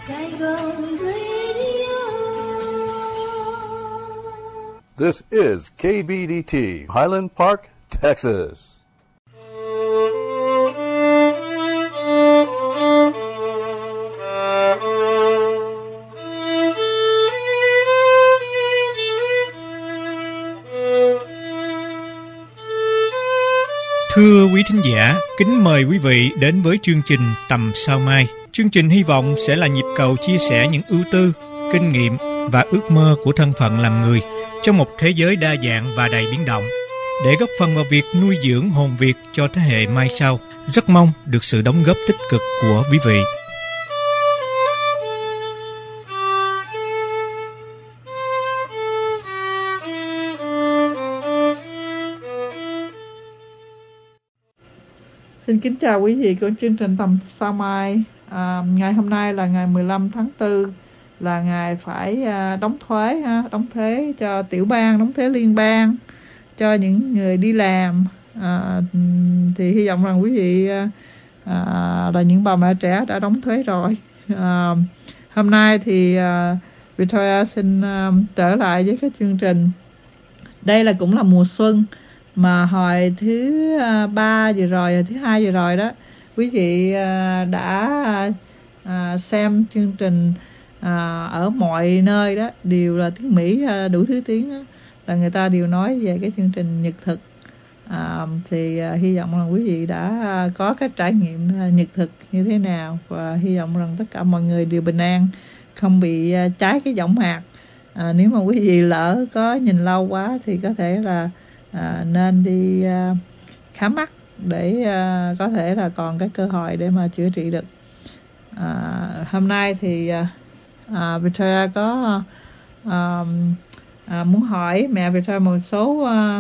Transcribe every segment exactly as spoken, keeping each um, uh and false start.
Saigon Radio. This is K B D T, Highland Park, Texas. Thưa quý thính giả, kính mời quý vị đến với chương trình Tầm Sao Mai. Chương trình hy vọng sẽ là nhịp cầu chia sẻ những ưu tư, kinh nghiệm và ước mơ của thân phận làm người trong một thế giới đa dạng và đầy biến động, để góp phần vào việc nuôi dưỡng hồn Việt cho thế hệ mai sau. Rất mong được sự đóng góp tích cực của quý vị. Xin kính chào quý vị của chương trình Tầm Sao Mai. À, ngày hôm nay là ngày mười lăm tháng tư, là ngày phải à, đóng thuế ha, đóng thuế cho tiểu bang, đóng thuế liên bang cho những người đi làm. À, thì hy vọng rằng quý vị à, là những bà mẹ trẻ đã đóng thuế rồi. À, hôm nay thì à, Victoria xin à, trở lại với cái chương trình. Đây là cũng là mùa xuân, mà hồi thứ uh, ba vừa rồi, thứ hai vừa rồi đó, quý vị uh, đã uh, xem chương trình uh, ở mọi nơi đó đều là tiếng Mỹ, uh, đủ thứ tiếng đó, là người ta đều nói về cái chương trình nhật thực. Uh, thì uh, hy vọng rằng quý vị đã uh, có cái trải nghiệm uh, nhật thực như thế nào, và hy vọng rằng tất cả mọi người đều bình an, không bị uh, cháy cái võng mạc. Uh, nếu mà quý vị lỡ có nhìn lâu quá thì có thể là À, nên đi à, khám mắt để à, có thể là còn cái cơ hội để mà chữa trị được. À, hôm nay thì à, Victoria có à, à, muốn hỏi mẹ Victoria một số à,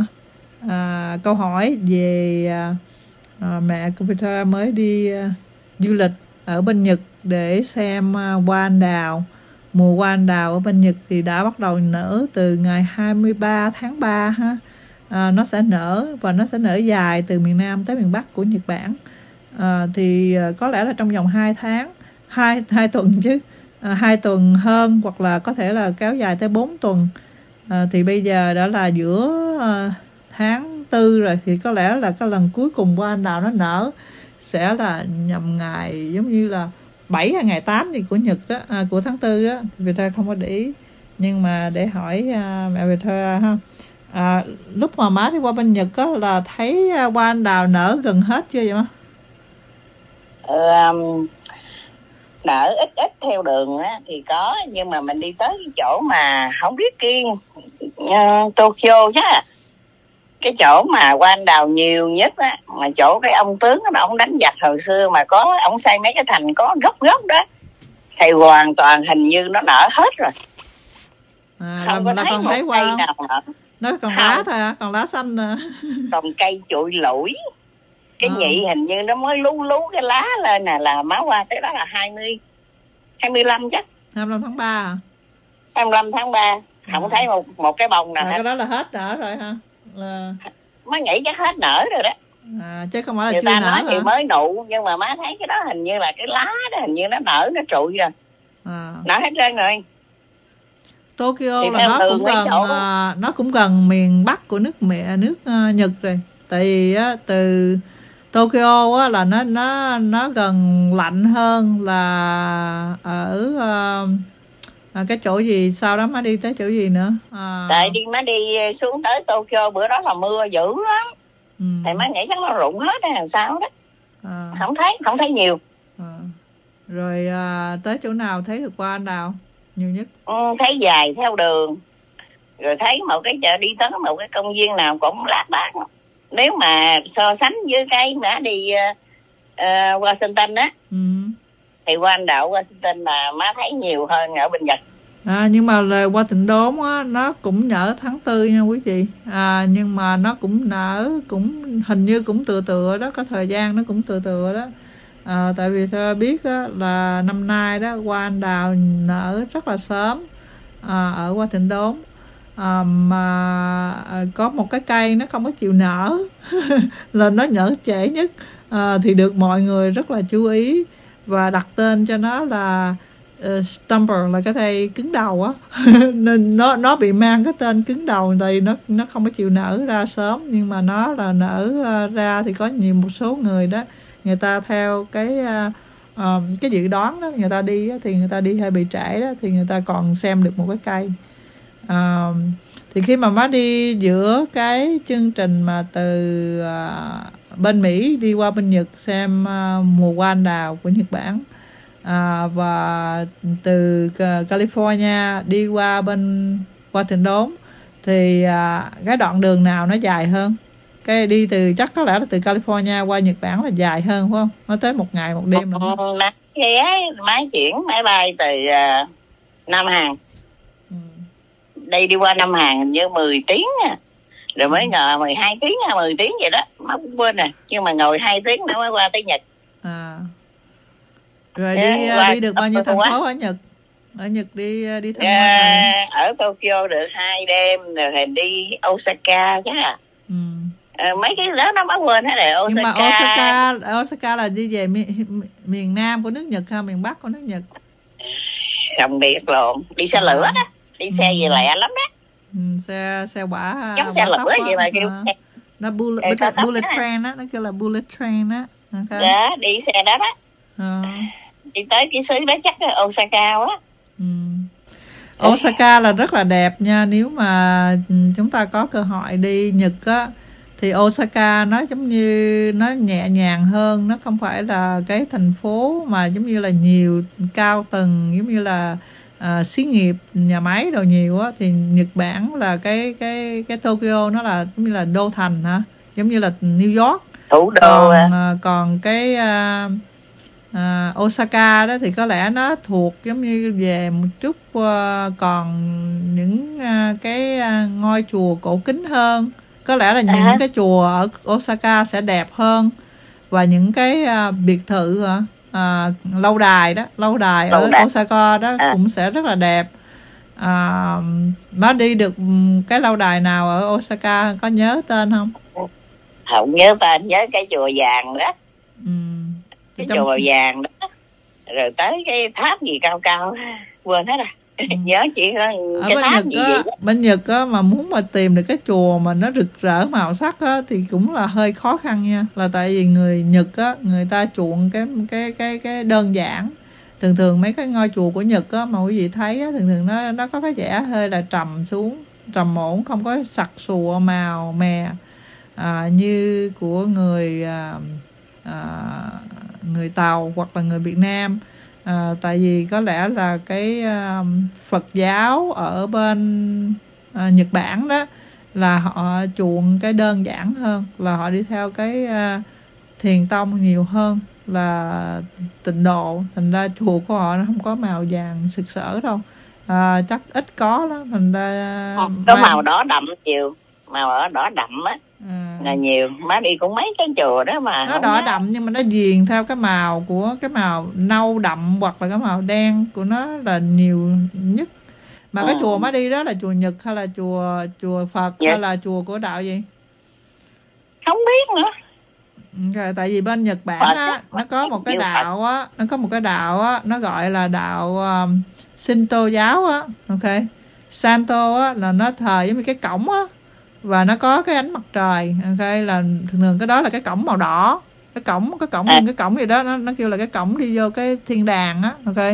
à, câu hỏi về à, à, mẹ của Victoria mới đi à, du lịch ở bên Nhật để xem à, hoa anh đào. Mùa hoa anh đào ở bên Nhật thì đã bắt đầu nở từ ngày hai mươi ba tháng ba ha. À, nó sẽ nở và nó sẽ nở dài từ miền Nam tới miền Bắc của Nhật Bản. À, thì à, có lẽ là trong vòng hai tháng, hai hai tuần chứ, à, hai tuần hơn, hoặc là có thể là kéo dài tới bốn tuần. À, thì bây giờ đã là giữa à, tháng tư rồi, thì có lẽ là cái lần cuối cùng hoa anh đào nó nở sẽ là nhằm ngày giống như là bảy hay ngày tám gì của Nhật đó, à, của tháng tư đó. Thì Victoria không có để ý, nhưng mà để hỏi à, mẹ Victoria ha. À, lúc mà má đi qua bên Nhật á, là thấy hoa anh đào nở gần hết chưa vậy má? Ờ, nở ít ít theo đường á, thì có, nhưng mà mình đi tới cái chỗ mà không biết kiên uh, Tokyo chứ, cái chỗ mà hoa anh đào nhiều nhất á, mà chỗ cái ông tướng đó, ông đánh giặc hồi xưa mà có ông xây mấy cái thành có gốc gốc đó, thì hoàn toàn hình như nó nở hết rồi. À, không có thấy một thấy cây nào nở. Nó còn không. lá thôi à, còn lá xanh à. Còn cây trụi lủi. Cái à. nhị hình như nó mới lú lú cái lá lên nè, là má hoa tới đó là hai mươi, hai mươi lăm chắc. hai mươi lăm tháng ba à? hai mươi lăm tháng ba. Không à. thấy một một cái bông nào à, hết. Cái đó là hết nở rồi ha. Là... Má nghĩ chắc hết nở rồi đó. À, chứ không phải là người chưa ta nở nói hả? thì mới nụ, nhưng mà má thấy cái đó hình như là cái lá đó hình như nó nở, nó trụi rồi. À. Nở hết trơn rồi. Tokyo thì là nó cũng gần à, nó cũng gần miền Bắc của nước mẹ nước uh, Nhật rồi. Tại vì á, từ Tokyo á, là nó nó nó gần lạnh hơn là ở uh, à, cái chỗ gì, sau đó má đi tới chỗ gì nữa? À... Tại đi má đi xuống tới Tokyo bữa đó là mưa dữ lắm. Ừ. Thì má nghĩ chắc nó rụng hết hay làm sao đó. À. Không thấy, không thấy nhiều. À. Rồi à, tới chỗ nào thấy được hoa anh đào nhiều nhất? Ừ, thấy dài theo đường, rồi thấy một cái chợ đi tới một cái công viên nào cũng lác đác. Nếu mà so sánh với cái mà đi uh, uh, Washington á, ừ. thì hoa anh đào Washington là má thấy nhiều hơn ở bên Nhật. À, nhưng mà là qua Tịnh Đốn á, nó cũng nở tháng tư nha quý vị. À, nhưng mà nó cũng nở, cũng hình như cũng tựa tựa đó, có thời gian nó cũng tựa tựa đó. À, tại vì tôi biết á, là năm nay đó hoa anh đào nở rất là sớm à, ở qua Tịnh Đốn. À, mà à, có một cái cây nó không có chịu nở là nó nở trễ nhất, à, thì được mọi người rất là chú ý và đặt tên cho nó là uh, stumper là cái cây cứng đầu á. Nên nó nó bị mang cái tên cứng đầu tại nó nó không có chịu nở ra sớm, nhưng mà nó là nở uh, ra thì có nhiều một số người đó, người ta theo cái uh, um, cái dự đoán đó, người ta đi á, thì người ta đi hơi bị trễ đó, thì người ta còn xem được một cái cây. Um, thì khi mà má đi giữa cái chương trình mà từ uh, bên Mỹ đi qua bên Nhật xem uh, mùa hoa anh đào của Nhật Bản, à, và từ California đi qua bên Washington đốn, thì à, cái đoạn đường nào nó dài hơn? Cái đi từ chắc có lẽ là từ California qua Nhật Bản là dài hơn phải không? Nó tới một ngày một đêm rồi. Ừ, khi ấy máy chuyển máy bay từ uh, Nam Hàn, ừ. đi đi qua Nam Hàn hình như mười tiếng à. Rồi mới ngờ mười hai tiếng hay mười tiếng vậy đó, má cũng quên rồi, nhưng mà ngồi hai tiếng nữa mới qua tới Nhật. À. Rồi đi à, đi được bao nhiêu thành phố ở Nhật? Ở Nhật đi đi tham quan à, ở Tokyo được hai đêm, rồi thì đi Osaka chắc à. Ừ. À, mấy cái đó nó má quên hết rồi. Osaka. Nhưng mà Osaka Osaka là đi về miền, miền Nam của nước Nhật hay miền Bắc của nước Nhật? Không biết lộn, đi xe lửa đó, đi xe gì lẹ lắm đó. Ừ, xe xe quả giống xe lửa gì mà kêu à, nó bullet, bullet train á, nó kêu là bullet train á. Okay. Đó, đi xe đó đó. À. Đi tới cái xứ đó chắc là Osaka quá. Ừ. Osaka là rất là đẹp nha. Nếu mà chúng ta có cơ hội đi Nhật á, thì Osaka nó giống như nó nhẹ nhàng hơn, nó không phải là cái thành phố mà giống như là nhiều cao tầng, giống như là à, xí nghiệp, nhà máy đồ nhiều á. Thì Nhật Bản là cái cái cái Tokyo nó là giống như là đô thành hả, giống như là New York thủ đô. Còn à. còn cái à, à, Osaka đó thì có lẽ nó thuộc giống như về một chút uh, còn những uh, cái uh, ngôi chùa cổ kính hơn. Có lẽ là những à. cái chùa ở Osaka sẽ đẹp hơn, và những cái uh, biệt thự uh, lâu đài đó, lâu đài lâu ở đài. Osaka đó à. cũng sẽ rất là đẹp. À, má đi được cái lâu đài nào ở Osaka có nhớ tên không? Không nhớ tên, nhớ cái chùa vàng đó. Ừ. Cái Trong... chùa vàng đó, rồi tới cái tháp gì cao cao quên hết rồi. Ừ. Nhớ chỉ có cái ở tháp Nhật gì á, vậy đó. Bên Nhật á, mà muốn mà tìm được cái chùa mà nó rực rỡ màu sắc á, thì cũng là hơi khó khăn nha. Là tại vì người Nhật á, người ta chuộng cái cái cái cái đơn giản. Thường thường mấy cái ngôi chùa của Nhật á, mà quý vị thấy á, thường thường nó nó có cái vẻ hơi là trầm xuống, trầm ổn, không có sặc sụa màu mè à, như của người à, à, người Tàu hoặc là người Việt Nam. À, tại vì có lẽ là cái uh, Phật giáo ở bên uh, Nhật Bản đó là họ chuộng cái đơn giản hơn, là họ đi theo cái uh, thiền tông nhiều hơn là tịnh độ, thành ra chùa của họ nó không có màu vàng sực sỡ đâu. À, chắc ít có đó, thành ra có mai... màu đỏ đậm nhiều, màu ở đỏ đậm á. À. Là nhiều, má đi cũng mấy cái chùa đó mà nó đỏ đậm, nhưng mà nó viền theo cái màu của cái màu nâu đậm hoặc là cái màu đen của nó là nhiều nhất. Mà ừ. cái chùa má đi đó là chùa Nhật hay là chùa chùa Phật dạ. hay là chùa của đạo gì? Không biết nữa. Okay, tại vì bên Nhật Bản á, nó có một cái đạo á, nó có một cái đạo á, nó gọi là đạo um, Shinto giáo á, ok. Santo á là nó thờ giống như cái cổng á, và nó có cái ánh mặt trời, ok, là thường thường cái đó là cái cổng màu đỏ, cái cổng cái cổng à. cái cổng gì đó nó nó kêu là cái cổng đi vô cái thiên đàng á, ok.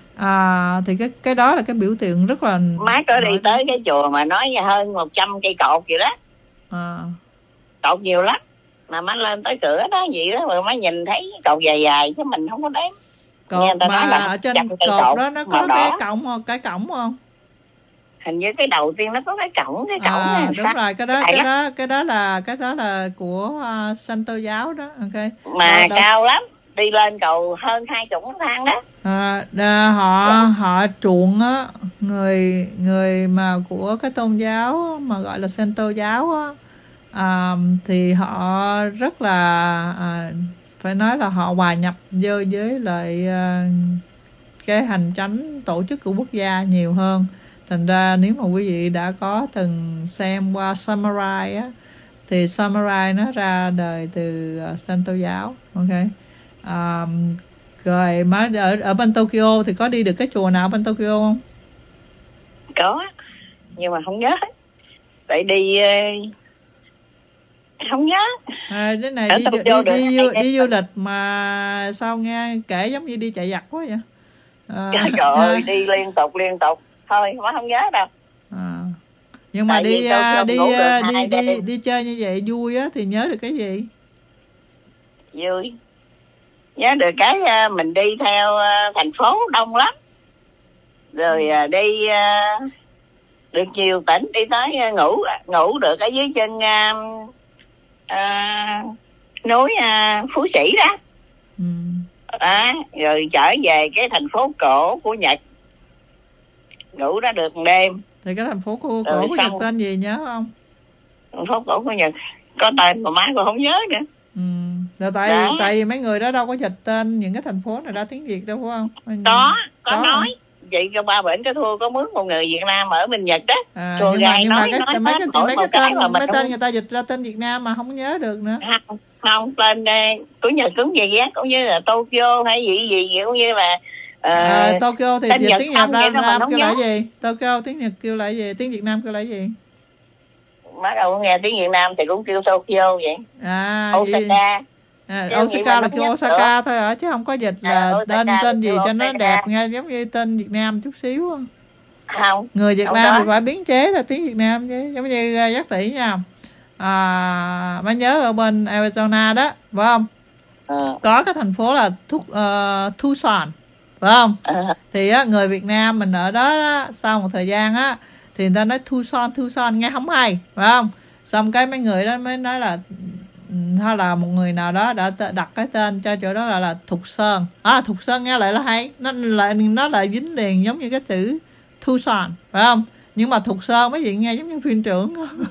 À, thì cái cái đó là cái biểu tượng rất là. Má có đi tới cái chùa mà nói hơn một trăm cây cột gì đó, à. cột nhiều lắm, mà má lên tới cửa đó vậy đó, rồi má nhìn thấy cột dài dài chứ mình không có đếm. Cột mà ở trên cột, cột đó nó có cái cổng cái cổng không? Hình như cái đầu tiên nó có cái cổng cái cổng à, đúng sắc. Rồi cái đó cái đó cái đó là cái đó là của uh, Santo giáo đó, ok. Mà đó, cao đó. lắm, đi lên cầu hơn hai chục thang đó. À, đà, họ họ chuộng á, người người mà của cái tôn giáo mà gọi là Santo giáo á, à, thì họ rất là à, phải nói là họ hòa nhập vô với lại à, cái hành chánh tổ chức của quốc gia nhiều hơn. Thành ra nếu mà quý vị đã có từng xem qua Samurai á, thì Samurai nó ra đời từ uh, Santo giáo, ok. Um, Rồi má ở ở bên Tokyo thì có đi được cái chùa nào bên Tokyo không? Có, nhưng mà không nhớ. Tại đi không nhớ. À, cái này Ở đi, Tokyo đi, được đi, hay đi, đi du lịch mà sao nghe kể giống như đi chạy giặc quá vậy? À, Trời ơi, đi liên tục liên tục. Thôi má không nhớ đâu. à. Nhưng mà Tại đi vì Tokyo đi ngủ được đi hai đi, đi đêm. đi chơi như vậy vui á thì nhớ được cái gì? Vui. Nhớ được cái à, mình đi theo à, thành phố đông lắm. Rồi à, đi à, được nhiều tỉnh, đi tới à, ngủ ngủ được ở dưới chân à, à, núi à, Phú Sĩ đó. Ừ. Đó, rồi trở về cái thành phố cổ của Nhật, ngủ đó được một đêm. Thì cái thành phố cổ, cổ Rồi của xong- Nhật tên gì nhớ không? Thành phố cổ của Nhật có tên mà má còn không nhớ nữa. Ừ. Rồi tại Đó. tại vì mấy người đó đâu có dịch tên những cái thành phố này ra tiếng Việt đâu phải không? Có, có, Có nói hả? vậy cho ba bển cái thua có mướn một người Việt Nam ở bên Nhật đó. À, Tour nhưng mà guide nhưng mà nói- cái nói mấy hết cái mỗi mấy một cái cái tên mà mình mấy tên không- người ta dịch ra tên Việt Nam mà không nhớ được nữa. Không, không tên uh, của Nhật cũng vậy á, cũng như là Tokyo hay gì gì kiểu như là uh, À, Tokyo thì tên dịch Nhật tiếng Nhật không vậy Nam, thôi mà Nam không kêu là nhớ. gì? Tokyo tiếng Nhật kêu là gì? Tiếng Việt Nam kêu là gì? má đâu có nghe tiếng Việt Nam thì cũng kêu Tokyo vậy. À, gì? Osaka. À, Kêu vậy Osaka mà là không kêu nhớ Osaka thôi hả? Chứ không có dịch À, là Osaka tên là tên gì kêu cho nó Osaka. đẹp nghe giống như tên Việt Nam chút xíu không? Không, Người Việt Không Nam có. thì phải biến chế là tiếng Việt Nam chứ, giống như uh, Giác Tỷ nha. À, má nhớ ở bên Arizona đó, phải không? ừ. Có cái thành phố là Thu, uh, Tucson, phải không? à, Thì á, người Việt Nam mình ở đó, đó sau một thời gian á thì người ta nói Tucson Tucson nghe không hay, phải không? Xong cái mấy người đó mới nói là ừ, hay là một người nào đó đã t- đặt cái tên cho chỗ đó là là Thục Sơn. À, Thục Sơn nghe lại là hay, nó lại nó lại dính liền giống như cái chữ Tucson, phải không? Nhưng mà Thục Sơn mấy vị nghe giống như phim trưởng.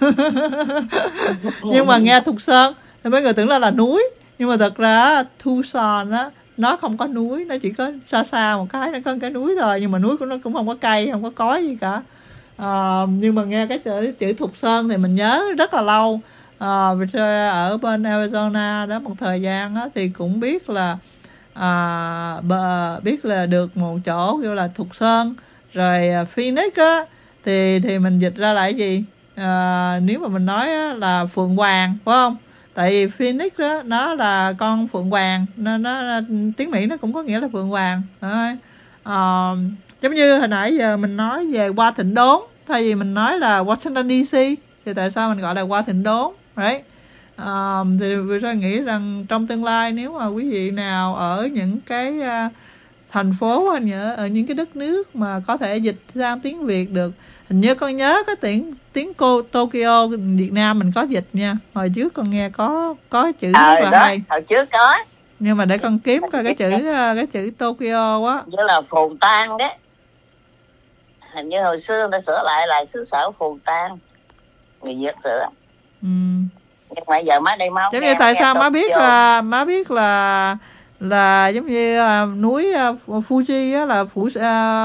Nhưng mà nghe Thục Sơn thì mấy người tưởng là là núi, nhưng mà thật ra Tucson á nó không có núi, nó chỉ có xa xa một cái, nó có cái núi thôi, nhưng mà núi của nó cũng không có cây, không có cối gì cả. À, nhưng mà nghe cái chữ, chữ Thục Sơn thì mình nhớ rất là lâu. À, ở bên Arizona đó một thời gian á, thì cũng biết là à, bờ, biết là được một chỗ kêu là Thục Sơn. Rồi Phoenix á thì thì mình dịch ra là cái gì? À, nếu mà mình nói á, là Phượng Hoàng, phải không? Tại vì Phoenix đó nó là con Phượng Hoàng, nó, nó tiếng Mỹ nó cũng có nghĩa là Phượng Hoàng. Đấy. À, giống như hồi nãy giờ mình nói về Hoa Thịnh Đốn, thay vì mình nói là Washington đê xê thì tại sao mình gọi là Hoa Thịnh Đốn? Right? À, thì tôi ra nghĩ rằng trong tương lai nếu mà quý vị nào ở những cái uh, thành phố hay ở, ở những cái đất nước mà có thể dịch sang tiếng Việt được, hình như con nhớ cái tiếng tiếng cô Tokyo Việt Nam mình có dịch nha, hồi trước con nghe có có chữ rất ờ là đó, hay, hồi trước có nhưng mà để con kiếm coi cái chữ uh, cái chữ Tokyo á. như là Phù Tang đó, hình như hồi xưa người ta sửa lại là xứ sở Phù Tang, người Việt sửa. Ừ. Nhưng mà giờ má đây má không Giống nghe, như tại nghe sao má Tokyo. biết là má biết là là giống như uh, núi uh, Fuji á là phủ uh,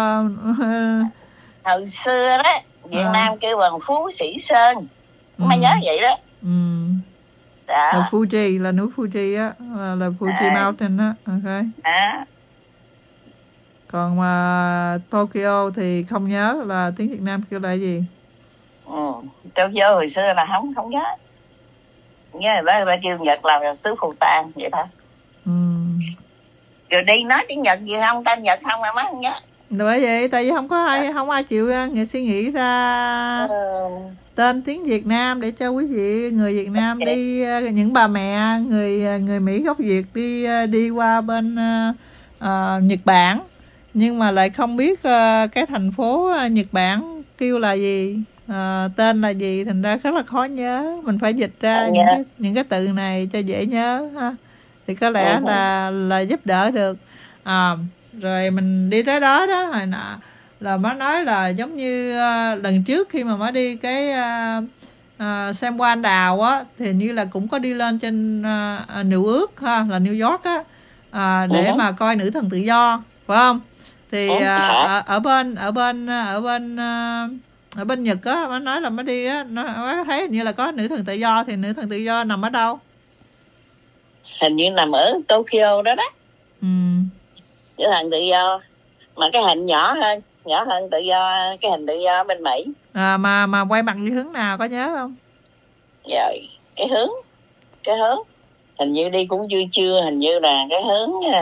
Hồi xưa đó Việt À. Nam kêu bằng Phú Sĩ Sơn, Ừ. má nhớ vậy đó. ừ, Đó. là Fuji, là núi Fuji á, là, là Fuji À. Mountain á. Ok. Đó. Còn mà Tokyo thì không nhớ là tiếng Việt Nam kêu là gì. Ừ. Tokyo hồi xưa là không không nhớ, nhớ người ta, người ta kêu Nhật là xứ Phù Tang vậy thôi. Ừ. Rồi đi nói tiếng Nhật gì không, tên Nhật không mà má không nhớ. Bởi vậy tại vì không có ai không ai chịu uh, nghệ suy nghĩ ra Ừ. tên tiếng Việt Nam để cho quý vị người Việt Nam đi, uh, những bà mẹ người uh, người Mỹ gốc Việt đi uh, đi qua bên uh, uh, Nhật Bản, nhưng mà lại không biết uh, cái thành phố uh, Nhật Bản kêu là gì, uh, tên là gì, thành ra rất là khó nhớ. Mình phải dịch ra Không những nhớ. cái, những cái từ này cho dễ nhớ ha, thì có lẽ Ừ. là là giúp đỡ được. À, rồi mình đi tới đó đó, hồi nọ là má nói là giống như uh, lần trước khi mà má đi cái uh, uh, xem hoa anh đào á, thì như là cũng có đi lên trên uh, uh, New York ha, là New York á, uh, để Ừ. mà coi nữ thần tự do, phải không? Thì Ừ, uh, hả? ở, ở bên ở bên ở bên uh, ở bên Nhật á, má nói là má đi á, nó má thấy hình như là có nữ thần tự do, thì nữ thần tự do nằm ở đâu? Hình như nằm ở Tokyo đó đó. Ừ. Nữ thần tự do mà cái hình nhỏ hơn, nhỏ hơn tự do, cái hình tự do bên Mỹ. À, mà mà quay mặt đi hướng nào có nhớ không? Rồi cái hướng, cái hướng hình như đi cũng chưa chưa hình như là cái hướng à,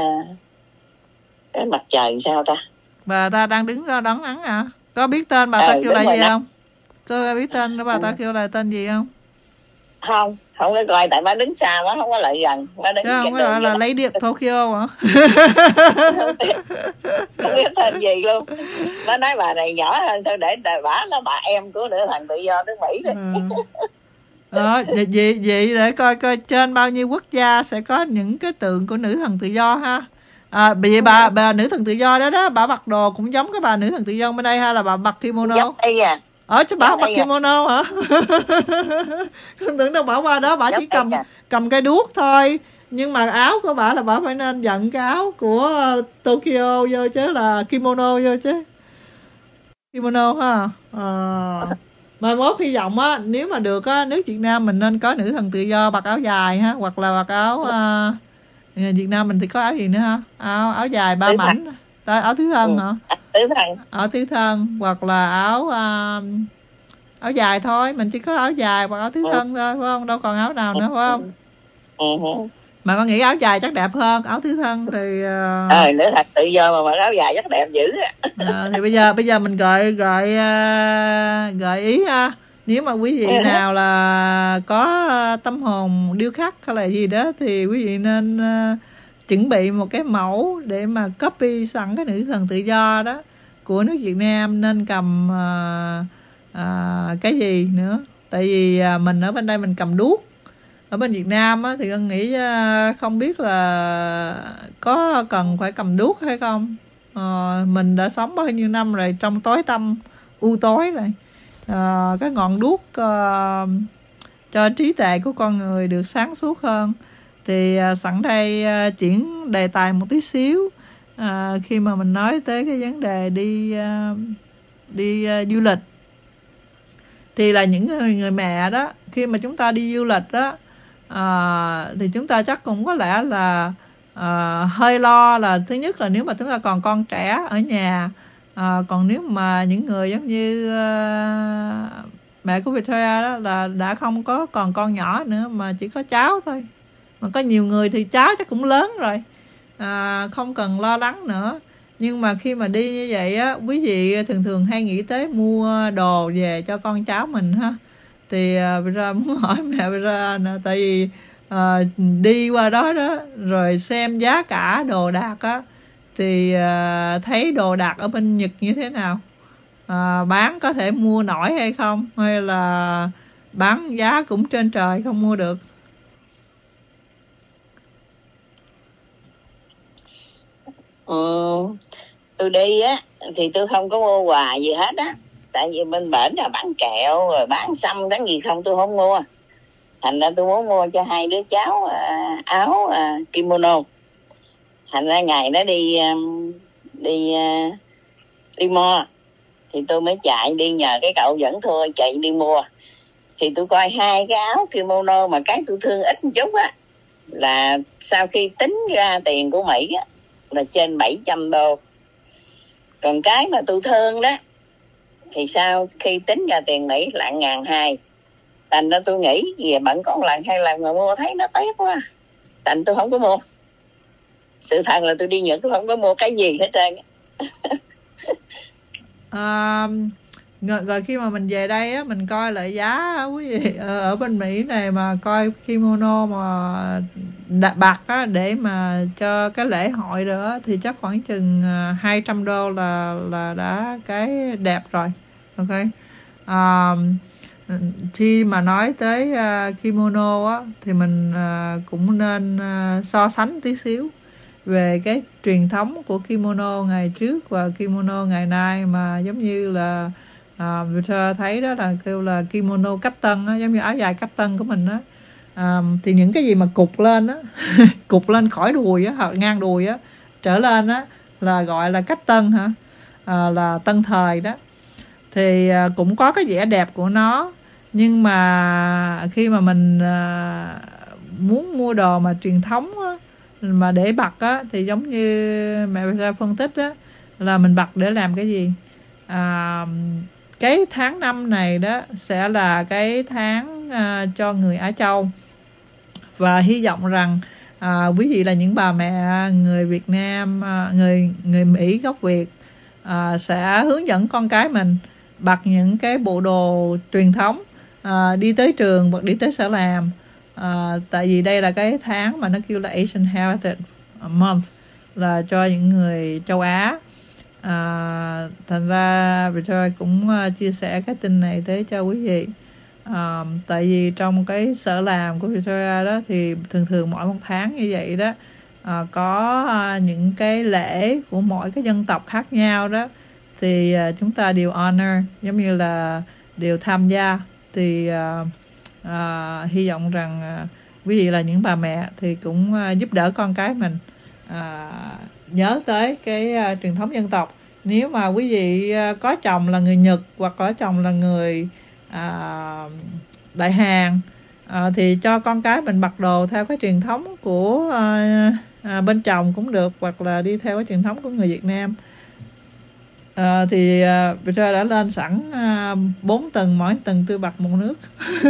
cái mặt trời sao ta? Bà ta đang đứng ra đón nắng à? Có biết tên bà Ừ, ta kêu là đúng rồi gì đó. không? Có biết tên bà ta kêu là tên gì không? Không, không có coi tại bà đứng xa quá, không có lại gần, bà đứng Chứ không cái có đường gọi vậy là đó. Lady of Tokyo hả? Không biết, không biết tên gì luôn. Bà nói bà này nhỏ hơn thôi, để bà bả là bà em của nữ thần tự do nước Mỹ đó. Ừ. Đó, vậy, vậy, vậy để coi coi trên bao nhiêu quốc gia sẽ có những cái tượng của nữ thần tự do ha. À, vậy bà bà nữ thần tự do đó đó, bà mặc đồ cũng giống cái bà nữ thần tự do bên đây hay là bà mặc kimono? Giống y à. Ở chứ bà Giống không mặc y à. kimono hả? Con tưởng đâu bà qua đó bà Giống chỉ y cầm à. cầm cây đuốc thôi. Nhưng mà áo của bà là bà phải nên dẫn cái áo của Tokyo vô chứ, là kimono vô chứ. Kimono ha. À. Mai mốt hy vọng á, nếu mà được á, nước Việt Nam mình nên có nữ thần tự do mặc áo dài ha, hoặc là mặc áo uh, Việt Nam mình thì có áo gì nữa ha? Áo áo dài ba Tứ mảnh. Tới áo tứ thân Ừ. hả? Tứ thần. Áo tứ thân hoặc là áo uh, áo dài thôi, mình chỉ có áo dài hoặc áo tứ Ừ. thân thôi phải không? Đâu còn áo nào nữa phải không? Ừ. Ừ. Mà con nghĩ áo dài chắc đẹp hơn áo tứ thân thì uh, Ờ, nữ thần tự do mà mặc áo dài rất đẹp dữ á. à, thì bây giờ bây giờ mình gọi gọi uh, gợi ý ha. Nếu mà quý vị nào là có uh, tâm hồn điêu khắc hay là gì đó thì quý vị nên uh, chuẩn bị một cái mẫu để mà copy sẵn cái nữ thần tự do đó của nước Việt Nam, nên cầm uh, uh, cái gì nữa, tại vì uh, mình ở bên đây mình cầm đuốc. Ở bên Việt Nam á, thì con nghĩ uh, không biết là có cần phải cầm đuốc hay không. Uh, mình đã sống bao nhiêu năm rồi trong tối tăm u tối rồi. Uh, cái ngọn đuốc uh, cho trí tuệ của con người được sáng suốt hơn. Thì uh, sẵn đây uh, chuyển đề tài một tí xíu. Uh, khi mà mình nói tới cái vấn đề đi uh, đi uh, du lịch, thì là những người, người mẹ đó, khi mà chúng ta đi du lịch đó, uh, thì chúng ta chắc cũng có lẽ là uh, hơi lo là thứ nhất là nếu mà chúng ta còn con trẻ ở nhà. À, còn nếu mà những người giống như uh, mẹ của Victoria đó là đã không có còn con nhỏ nữa mà chỉ có cháu thôi, mà có nhiều người thì cháu chắc cũng lớn rồi, à, không cần lo lắng nữa. Nhưng mà khi mà đi như vậy á, quý vị thường thường hay nghĩ tới mua đồ về cho con cháu mình ha. Thì uh, Victoria muốn hỏi mẹ Victoria nè, tại vì uh, đi qua đó đó rồi xem giá cả đồ đạc á, thì uh, thấy đồ đạc ở bên Nhật như thế nào, uh, bán có thể mua nổi hay không, hay là bán giá cũng trên trời không mua được? Ừ, tôi đi á thì tôi không có mua quà gì hết á, tại vì bên bển là bán kẹo rồi bán xăm đáng gì không, tôi không mua. Thành ra tôi muốn mua cho hai đứa cháu uh, áo uh, kimono. Thành ra ngày đó đi um, đi uh, đi mua thì tôi mới chạy đi nhờ cái cậu dẫn thua chạy đi mua. Thì tôi coi hai cái áo kimono mà cái tôi thương ít một chút á, là sau khi tính ra tiền của Mỹ á là trên bảy trăm đô. Còn cái mà tôi thương đó thì sau khi tính ra tiền Mỹ là ngàn hai. Thành ra tôi nghĩ về bận có một lần hai lần mà mua thấy nó tiếc quá, thành tôi không có mua. Sự thật là tôi đi Nhật tôi không có mua cái gì hết trơn. À, rồi khi mà mình về đây á, mình coi lại giá quý vị ở bên Mỹ này mà coi kimono mà bạc á, để mà cho cái lễ hội đó thì chắc khoảng chừng hai trăm đô là là đã cái đẹp rồi. Ok. À, khi mà nói tới uh, kimono á, thì mình uh, cũng nên uh, so sánh tí xíu về cái truyền thống của kimono ngày trước và kimono ngày nay. Mà giống như là à, Victoria thấy đó là kêu là kimono cách tân á, giống như áo dài cách tân của mình á, à, thì những cái gì mà cục lên á cục lên khỏi đùi á hoặc ngang đùi á trở lên á là gọi là cách tân hả, à, là tân thời đó. Thì à, cũng có cái vẻ đẹp của nó, nhưng mà khi mà mình à, muốn mua đồ mà truyền thống á, Mà để bật á thì giống như mẹ ra phân tích á, là mình bật để làm cái gì. À, cái tháng năm này đó sẽ là cái tháng à, cho người Á Châu, và hy vọng rằng à, quý vị là những bà mẹ người Việt Nam, à, người người Mỹ gốc Việt à, sẽ hướng dẫn con cái mình bật những cái bộ đồ truyền thống, à, đi tới trường hoặc đi tới sở làm. À, tại vì đây là cái tháng mà nó kêu là Asian Heritage Month, là cho những người châu Á. À, thành ra Victoria cũng uh, chia sẻ cái tin này tới cho quý vị. À, tại vì trong cái sở làm của Victoria đó thì thường thường mỗi một tháng như vậy đó à, có uh, những cái lễ của mỗi cái dân tộc khác nhau đó, thì uh, chúng ta đều honor, giống như là đều tham gia. Thì uh, uh, hy vọng rằng uh, quý vị là những bà mẹ thì cũng uh, giúp đỡ con cái mình uh, nhớ tới cái uh, truyền thống dân tộc. Nếu mà quý vị uh, có chồng là người Nhật hoặc có chồng là người uh, Đại Hàn, uh, thì cho con cái mình mặc đồ theo cái truyền thống của uh, uh, bên chồng cũng được, hoặc là đi theo cái truyền thống của người Việt Nam. À, thì uh, Victoria đã lên sẵn bốn uh, tầng, mỗi tầng tôi bật một nước.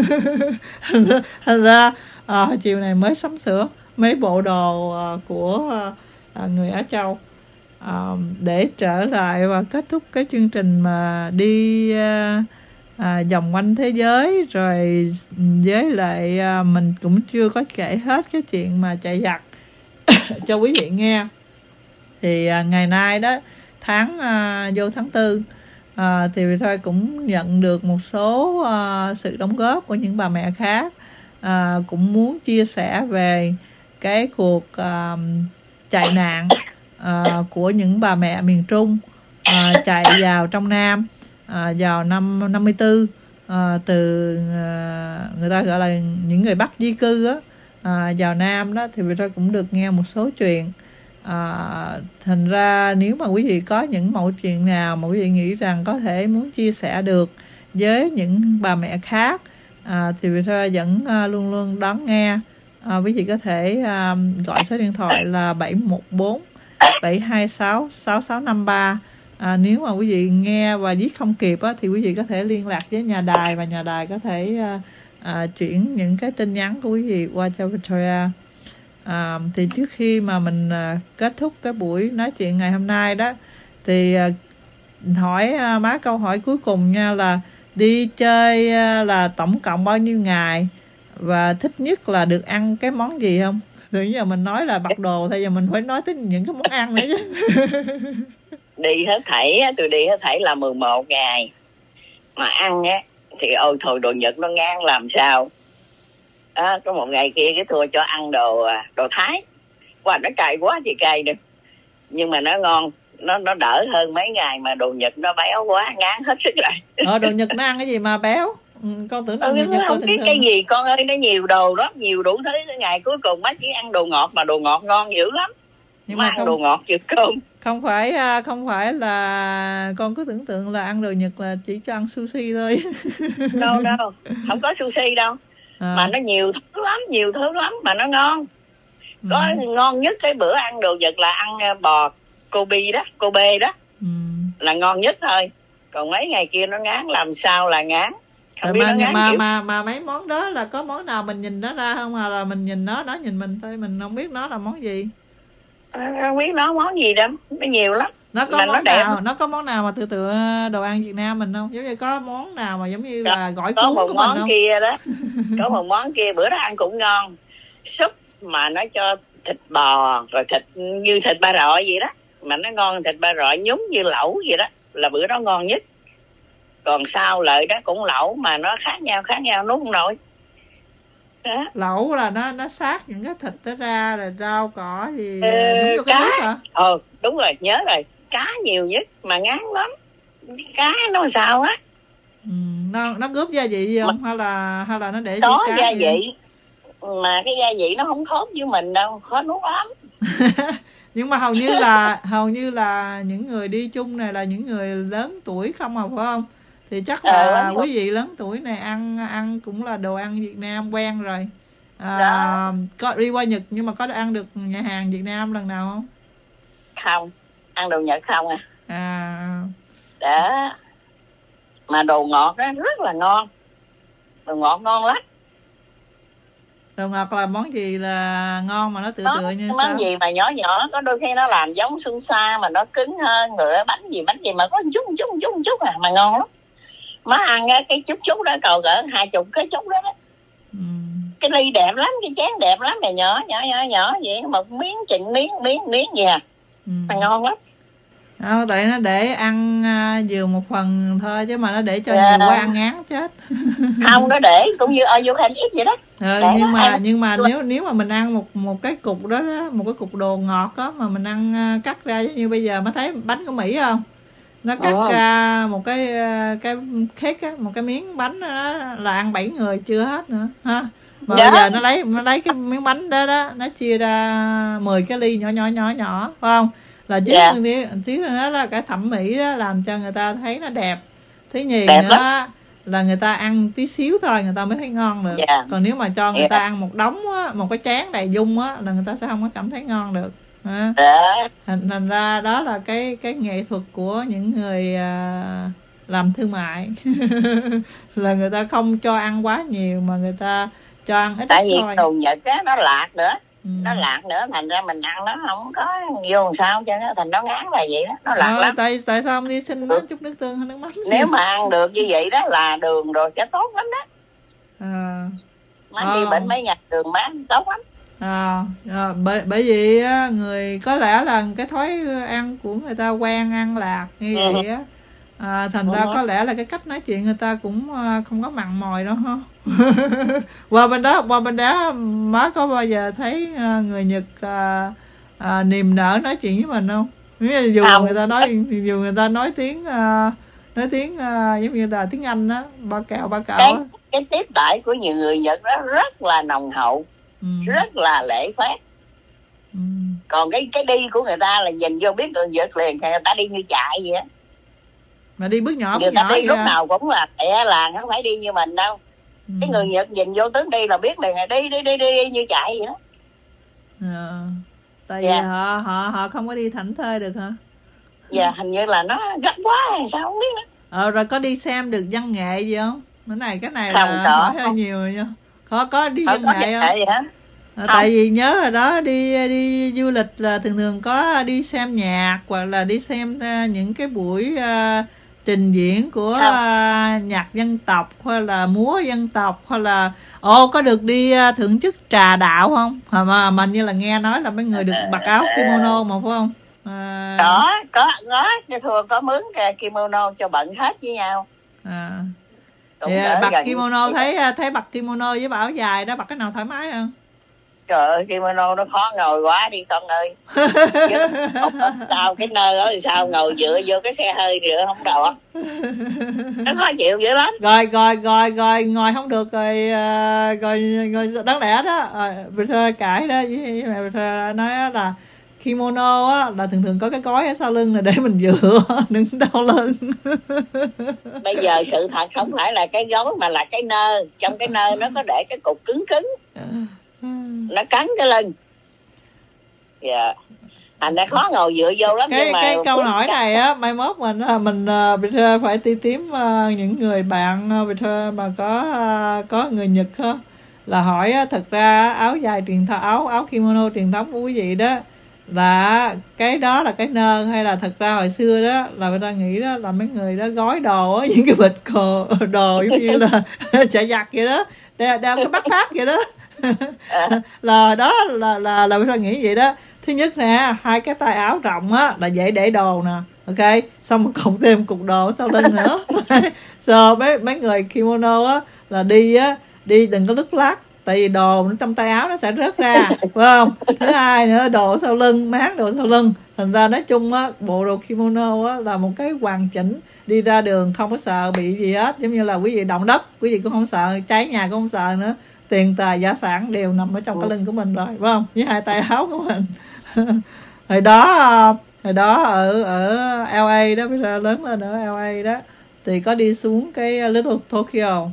Thành ra uh, chiều này mới sắm sửa mấy bộ đồ uh, của uh, người Á Châu uh, để trở lại và kết thúc cái chương trình mà đi uh, uh, vòng quanh thế giới. Rồi với lại uh, mình cũng chưa có kể hết cái chuyện mà chạy giặc cho quý vị nghe. Thì uh, ngày nay đó, tháng uh, vô tháng tư uh, thì Victoria cũng nhận được một số uh, sự đóng góp của những bà mẹ khác, uh, cũng muốn chia sẻ về cái cuộc uh, chạy nạn uh, của những bà mẹ miền Trung uh, chạy vào trong Nam uh, vào năm năm mươi tư, uh, từ uh, người ta gọi là những người Bắc di cư á, uh, vào Nam đó. Thì Victoria cũng được nghe một số chuyện. À, thành ra nếu mà quý vị có những mẫu chuyện nào mà quý vị nghĩ rằng có thể muốn chia sẻ được với những bà mẹ khác, à, thì Victoria vẫn à, luôn luôn đón nghe. À, quý vị có thể à, gọi số điện thoại là bảy một bốn bảy hai sáu sáu sáu năm ba. À, nếu mà quý vị nghe và viết không kịp á, thì quý vị có thể liên lạc với nhà đài, và nhà đài có thể à, à, chuyển những cái tin nhắn của quý vị qua cho Victoria. À, thì trước khi mà mình à, kết thúc cái buổi nói chuyện ngày hôm nay đó, thì à, hỏi à, má câu hỏi cuối cùng nha, là đi chơi à, là tổng cộng bao nhiêu ngày, và thích nhất là được ăn cái món gì không? Từ giờ mình nói là bật đồ, thôi giờ mình phải nói tới những cái món ăn nữa chứ. Đi hết thảy, tôi đi hết thảy là mười một ngày. Mà ăn á thì ôi thôi, đồ Nhật nó ngang làm sao. À, có một ngày kia cái thua cho ăn đồ đồ Thái, wow, nó cay quá thì cay được, nhưng mà nó ngon, nó nó đỡ hơn mấy ngày mà đồ Nhật nó béo quá, ngán hết sức rồi. Ờ, đồ Nhật nó ăn cái gì mà béo? Ừ, con tưởng đồ ừ, Nhật không biết cái gì con ơi, nó nhiều đồ đó, nhiều đủ thứ. Cái ngày cuối cùng má chỉ ăn đồ ngọt, mà đồ ngọt ngon dữ lắm. Nhưng má mà ăn không, đồ ngọt chịu cơm. Không phải không phải là con cứ tưởng tượng là ăn đồ Nhật là chỉ cho ăn sushi thôi. Đâu đâu, không có sushi đâu. À. Mà nó nhiều thứ lắm, nhiều thứ lắm mà nó ngon. Ừ. Có ngon nhất cái bữa ăn đồ Nhật là ăn bò Kobe đó, Kobe đó, ừ. là ngon nhất thôi. Còn mấy ngày kia nó ngán, làm sao là ngán. Không biết mà, nó ngán mà, kiểu... mà mà mấy món đó là có món nào mình nhìn nó ra không, mà là mình nhìn nó, nó nhìn mình thôi, mình không biết nó là món gì. À, không biết nó món gì đâu, nó nhiều lắm. Nó có mà món nó nào, nó có món nào mà tự tự đồ ăn Việt Nam mình không? Giống như có món nào mà giống như có, là gỏi cuốn của mình không? Có một món kia đó, có một món kia bữa đó ăn cũng ngon. Súp mà nó cho thịt bò, rồi thịt như thịt ba rọi vậy đó. Mà nó ngon, thịt ba rọi nhúng như lẩu vậy đó, là bữa đó ngon nhất. Còn sao lợi đó cũng lẩu mà nó khác nhau, khác nhau nuốt không nổi. Đó. Lẩu là nó nó sát những cái thịt đó ra, rồi rau cỏ gì ờ, đúng cá hả? Ờ đúng rồi, nhớ rồi, cá nhiều nhất mà ngán lắm. Cá nó sao á? Ừ, nó nó góp gia vị gì không? Mà, hay là hay là nó để có cá gia gì vị không? Mà cái gia vị nó không khớp với mình đâu, khó nuốt lắm. Nhưng mà hầu như là hầu như là những người đi chung này là những người lớn tuổi không à, phải không? Thì chắc là ờ, quý vị lớn tuổi này ăn ăn cũng là đồ ăn Việt Nam quen rồi. À, có đi qua Nhật nhưng mà có ăn được nhà hàng Việt Nam lần nào không? Không, ăn đồ Nhật không à. À, Đó. Mà đồ ngọt đó rất là ngon. Đồ ngọt ngon lắm. đồ ngọt là món gì là ngon mà nó tựa Nó, tựa như cái sao? món gì mà nhỏ nhỏ, có đôi khi nó làm giống xuân sa mà nó cứng hơn, rồi bánh gì bánh gì mà có chút chút chút chút à mà ngon lắm. Má ăn cái, cái chút chút đó cầu cỡ hai chục cái chút đó, đó. Ừ. Cái ly đẹp lắm, cái chén đẹp lắm, mà nhỏ nhỏ nhỏ nhỏ vậy, một miếng chừng miếng miếng miếng gì à. Ừ. Mà ngon lắm. Đó, tại nó để ăn à, vừa một phần thôi chứ mà nó để cho Yeah. nhiều quá ăn ngán chết. Không, nó để cũng như all you can eat vậy đó. Ừ, Để nhưng nó mà ăn. nhưng mà nếu nếu mà mình ăn một một cái cục đó, đó một cái cục đồ ngọt đó mà mình ăn à, cắt ra giống như bây giờ mới thấy bánh của Mỹ không, nó cắt Ừ. ra một cái à, cái cake á, một cái miếng bánh đó là ăn bảy người chưa hết nữa ha. Mà Dạ. bây giờ nó lấy nó lấy cái miếng bánh đó đó nó chia ra mười cái ly nhỏ nhỏ nhỏ nhỏ phải không, là chứ Dạ. tiếng đó là cái thẩm mỹ đó làm cho người ta thấy nó đẹp. Thứ nhì Đẹp nữa lắm. là người ta ăn tí xíu thôi người ta mới thấy ngon được. Dạ. Còn nếu mà cho người Dạ. ta ăn một đống á, một cái chén đầy dung á là người ta sẽ không có cảm thấy ngon được ha. Đó. Thành, thành ra đó là cái cái nghệ thuật của những người à, làm thương mại là người ta không cho ăn quá nhiều mà người ta cho ăn ít Tại ít vì thôi. đồ Nhật á nó lạc nữa. Ừ. Nó lạc nữa, thành ra mình ăn nó không có vô làm sao cho nó thành nó ngán là vậy đó, nó lạc Ờ, lắm. tại tại sao không đi xin nó chút nước tương hay nước mắm? Nếu mà ăn được như vậy đó là đường rồi sẽ tốt lắm đó. À, Má Ờ. đi bệnh mấy ngày đường má tốt lắm. à, à, bởi bởi vì á, người có lẽ là cái thói ăn của người ta quen ăn lạc như Ừ. vậy á, à, thành ra Ừ. có lẽ là cái cách nói chuyện người ta cũng à, không có mặn mòi đâu ha. Qua bên đó qua bên đó má có bao giờ thấy à, người Nhật à, à, niềm nở nói chuyện với mình không? Nghĩa là dù Không. người ta nói dù người ta nói tiếng à, nói tiếng à, giống như là tiếng Anh đó, ba cào ba cào Cái á. cái tiếp đãi của nhiều người Nhật đó rất là nồng hậu, Ừ. rất là lễ phép. Ừ. Còn cái cái đi của người ta là nhìn vô biết người Nhật liền, người ta đi như chạy vậy á. Mà đi bước nhỏ Người bước ta nhỏ đi vậy lúc à? nào cũng là tẻ làng, không phải đi như mình đâu. Ừ. Cái người Nhật nhìn vô tướng đi là biết liền, đi đi đi đi, đi như chạy vậy đó. Ờ. Tại Dạ. vì họ họ họ không có đi thảnh thơi được hả? Giờ hình như là nó gấp quá hay sao không biết nữa. Ờ, rồi có đi xem được văn nghệ gì không? Cái này cái này Không là có. hỏi hơi nhiều rồi nha. Có có đi Họ văn có nghệ vậy không? vậy hả? À, tại vì nhớ hồi đó đi đi du lịch là thường thường có đi xem nhạc hoặc là đi xem uh, những cái buổi uh, trình diễn của uh, nhạc dân tộc hoặc là múa dân tộc hoặc là ồ có được đi uh, thưởng chức trà đạo không? Mà mà mà như là nghe nói là mấy người được mặc áo kimono mà phải không? À, Có, có, có, cái thua có mướn cái kimono cho bận hết với nhau. à. Cũng Thì, ở bạc gần- kimono thấy thấy bạc kimono với áo dài đó, bạc cái nào thoải mái không? Trời ơi, kimono nó khó ngồi quá đi con ơi. Chứ không có sao cái nơi đó thì sao ngồi dựa vô cái xe hơi dựa không đọt. Nó khó chịu dữ lắm. Rồi rồi rồi rồi ngồi không được rồi à, rồi rồi đáng lẽ đó Việt Thơ cãi đó với mẹ Việt Thơ nói là kimono á là thường thường có cái gói ở sau lưng là để mình dựa đừng đau lưng. Bây giờ sự thật không phải là cái gối mà là cái nơ. Trong cái nơ nó có để cái cục cứng cứng, nó cắn cái lưng. Dạ. Thành ra khó ngồi dựa vô lắm. cái nhưng mà cái câu bước hỏi chắc- này á mai mốt mình à, mình uh, Việt Thơ phải đi tím uh, những người bạn uh, Việt Thơ mà có uh, có người Nhật á, là hỏi uh, thật ra áo dài truyền thống áo áo kimono truyền thống của quý vị đó là cái đó là cái nơ hay là thật ra hồi xưa đó là người ta nghĩ đó là mấy người đó gói đồ á, những cái bịch cồ đồ giống như là chạy giặt vậy đó, đeo, đeo cái backpack vậy đó. Là đó là là là người ta nghĩ vậy đó. Thứ nhất nè, hai cái tay áo rộng á là dễ để đồ nè, ok, xong rồi cộng thêm cục đồ sau lưng nữa. So mấy mấy người kimono á là đi á đi đừng có lứt lát, tại vì đồ nó trong tay áo nó sẽ rớt ra, phải không? Thứ hai nữa, đồ sau lưng, máng đồ sau lưng. Thành ra nói chung á, bộ đồ kimono á là một cái hoàn chỉnh, đi ra đường không có sợ bị gì hết. Giống như là quý vị động đất, quý vị cũng không sợ, cháy nhà cũng không sợ nữa. Tiền tài gia sản đều nằm ở trong cái lưng của mình rồi, phải không? Với hai tay áo của mình. Hồi đó hồi đó ở ở lờ a đó, bây giờ lớn lên ở lờ a đó thì có đi xuống cái Little Tokyo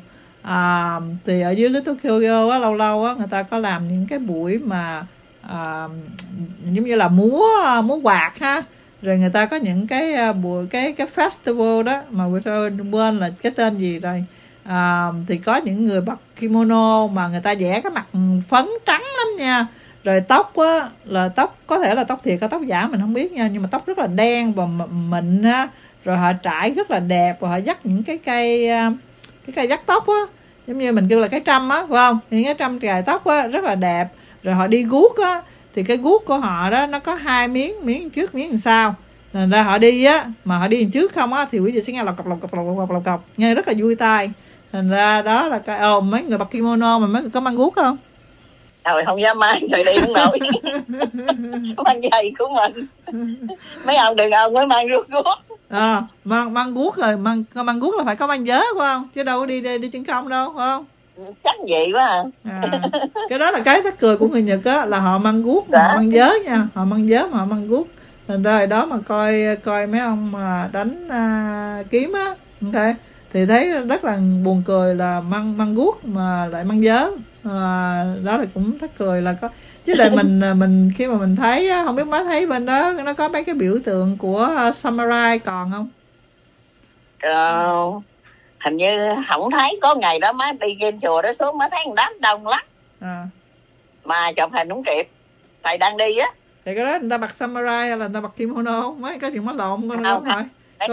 À, thì ở dưới Little Tokyo á, lâu lâu á người ta có làm những cái buổi mà à, giống như là múa múa quạt ha, rồi người ta có những cái buổi cái cái festival đó mà tôi quên là cái tên gì rồi. À, thì có những người mặc kimono mà người ta vẽ cái mặt phấn trắng lắm nha, rồi tóc á là tóc có thể là tóc thiệt hay tóc giả mình không biết nha, nhưng mà tóc rất là đen và mịn á, rồi họ trải rất là đẹp, và họ dắt những cái cây cái cây dắt tóc á, giống như mình kêu là cái trâm á, phải không? Những cái trâm cài tóc á rất là đẹp, rồi họ đi guốc á, thì cái guốc của họ đó nó có hai miếng, miếng trước miếng sau, nên ra họ đi á mà họ đi trước không á thì quý vị sẽ nghe lọc cọc lọc cọc lọc cọc lọc cọc, nghe rất là vui tai. Thành ra đó là cái ồ, mấy người mặc kimono mà mấy người có mang guốc không? Trời, không dám mang, trời đi không nổi. Mang giày của mình. Mấy ông đàn ông mới mang rước guốc. À, mang mang guốc rồi, mang mang guốc là phải có mang vớ phải không? Chứ đâu có đi đi, đi chân không đâu, phải không? Chắc vậy quá à. À, cái đó là cái thắc cười của người Nhật á, là họ mang guốc mà họ mang vớ nha, họ mang vớ mà họ mang guốc. Thành ra đó mà coi coi mấy ông mà đánh à, kiếm á, ok, thì thấy rất là buồn cười là mang mang guốc mà lại mang vớ. À, đó là cũng thắc cười là có, chứ lại mình mình khi mà mình thấy không biết má thấy bên đó nó có mấy cái biểu tượng của samurai còn không? Ờ, hình như không thấy, có ngày đó má đi trên chùa đó xuống má thấy một đám đông lắm. À. Mà chụp hình không kịp, thầy đang đi á. Thì cái đó người ta mặc samurai hay là người ta mặc kimono không? Mấy có chuyện má lộn con đâu rồi. Cái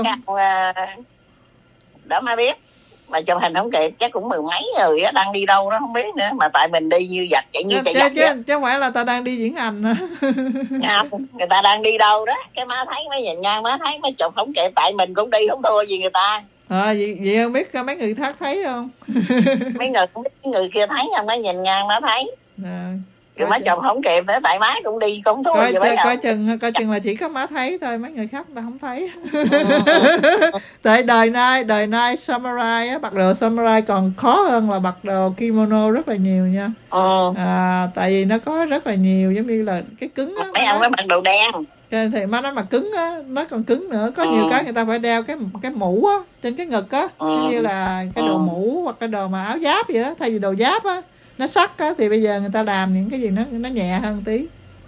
đó má biết, mà chụp hình không kịp, chắc cũng mười mấy người á, đang đi đâu đó không biết nữa, mà tại mình đi như giặc, chạy như chạy giặc. Chứ chứ không phải là ta đang đi diễn hành hả? Không, người ta đang đi đâu đó, cái má thấy má nhìn ngang má thấy má chụp không kịp, tại mình cũng đi không thua gì người ta. À, vậy, vậy không biết mấy người khác thấy không? Mấy người cũng biết người kia thấy không, má nhìn ngang má thấy. À, cái má chồng không kịp nữa, tại má cũng đi cũng thua coi, gì coi, coi chừng coi chừng là chỉ có má thấy thôi, mấy người khác ta không thấy. Tại đời nay đời nay samurai á, mặc đồ samurai còn khó hơn là mặc đồ kimono rất là nhiều nha. Ừ. À, tại vì nó có rất là nhiều, giống như là cái cứng á, mấy ông nó mặc đồ đen thì má nó mặc cứng á, nó còn cứng nữa, có ừ. nhiều cái người ta phải đeo cái cái mũ á trên cái ngực á, ừ. như là cái đồ ừ. mũ hoặc cái đồ mà áo giáp vậy đó, thay vì đồ giáp á nó sắt á, thì bây giờ người ta làm những cái gì nó nó nhẹ hơn tí.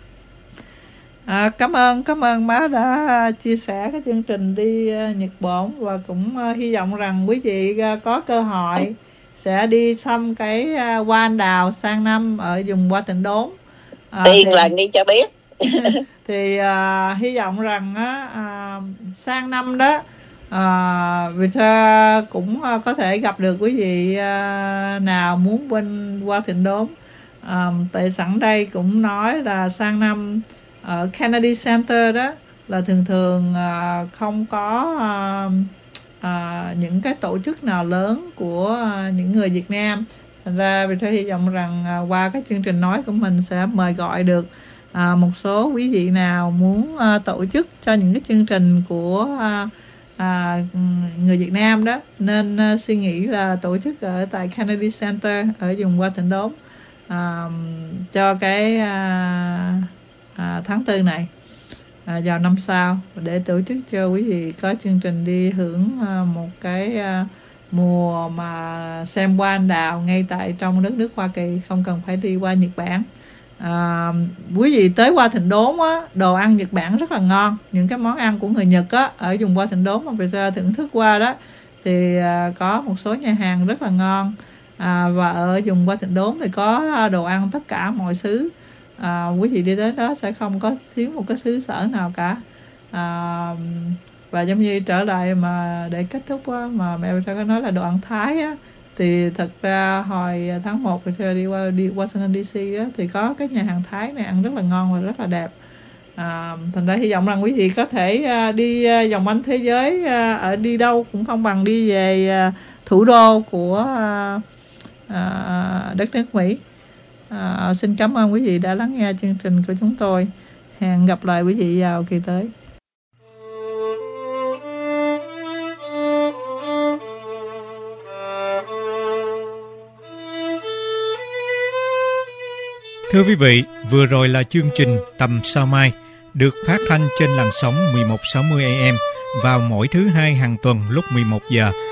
À, cảm ơn cảm ơn má đã chia sẻ cái chương trình đi Nhật Bản, và cũng uh, hy vọng rằng quý vị uh, có cơ hội sẽ đi thăm cái uh, hoa anh đào sang năm ở vùng Hoa Tịnh Đốn. À, Tiền thì, lần đi cho biết. Thì uh, hy vọng rằng uh, sang năm đó À, vì sao cũng uh, có thể gặp được quý vị uh, nào muốn bên Hoa Tịnh Đốn. À, tại sẵn đây cũng nói là sang năm ở Kennedy Center đó là thường thường uh, không có uh, uh, những cái tổ chức nào lớn của uh, những người Việt Nam. Thành ra vì thế hy vọng rằng uh, qua cái chương trình nói của mình sẽ mời gọi được uh, một số quý vị nào muốn uh, tổ chức cho những cái chương trình của uh, À, người Việt Nam đó, nên uh, suy nghĩ là tổ chức ở tại Kennedy Center ở vùng Hoa Tịnh Đốn à, cho cái à, à, tháng tư này à, vào năm sau, để tổ chức cho quý vị có chương trình đi hưởng à, một cái à, mùa mà xem hoa anh đào ngay tại trong đất nước Hoa Kỳ, không cần phải đi qua Nhật Bản. À, quý vị tới Hoa Tịnh Đốn á, đồ ăn Nhật Bản rất là ngon, những cái món ăn của người Nhật á ở vùng Hoa Tịnh Đốn mà phải ra thưởng thức qua đó thì à, có một số nhà hàng rất là ngon. À, và ở vùng Hoa Tịnh Đốn thì có đồ ăn tất cả mọi xứ. À, quý vị đi đến đó sẽ không có thiếu một cái xứ sở nào cả. À, và giống như trở lại mà để kết thúc á, mà mẹ ta có nói là đồ ăn Thái á, thì thật ra hồi tháng một thì đi qua đi Washington đê xê á, thì có cái nhà hàng Thái này ăn rất là ngon và rất là đẹp. À, thành ra hy vọng rằng quý vị có thể đi vòng quanh thế giới, ở đi đâu cũng không bằng đi về thủ đô của à, đất nước Mỹ. À, xin cảm ơn quý vị đã lắng nghe chương trình của chúng tôi. Hẹn gặp lại quý vị vào kỳ tới. Thưa quý vị, vừa rồi là chương trình Tầm Sao Mai được phát thanh trên làn sóng mười một sáu mươi A M vào mỗi thứ hai hàng tuần lúc mười một giờ